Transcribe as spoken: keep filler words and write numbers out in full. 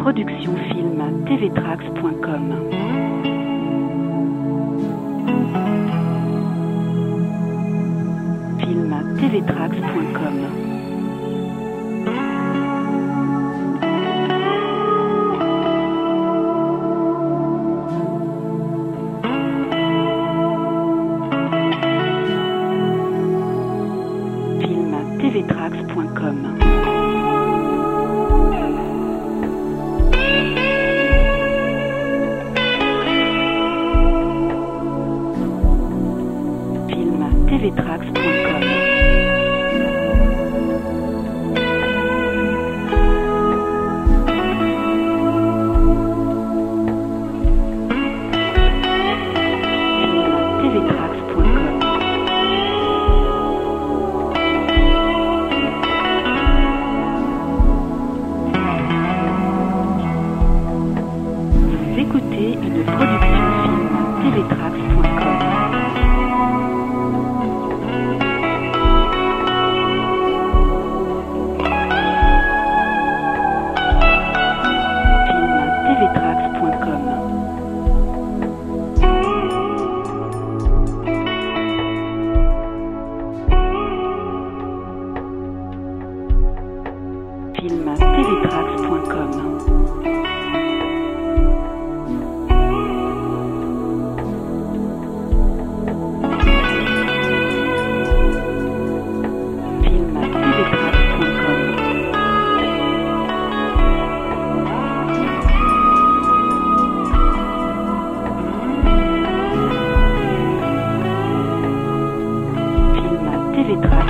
production film t v trax point com. film t v trax point com. t v trax point com. film t v trax point com. Écoutez une production film t v trax point com. film t v trax point com. film t v trax point com. t v trax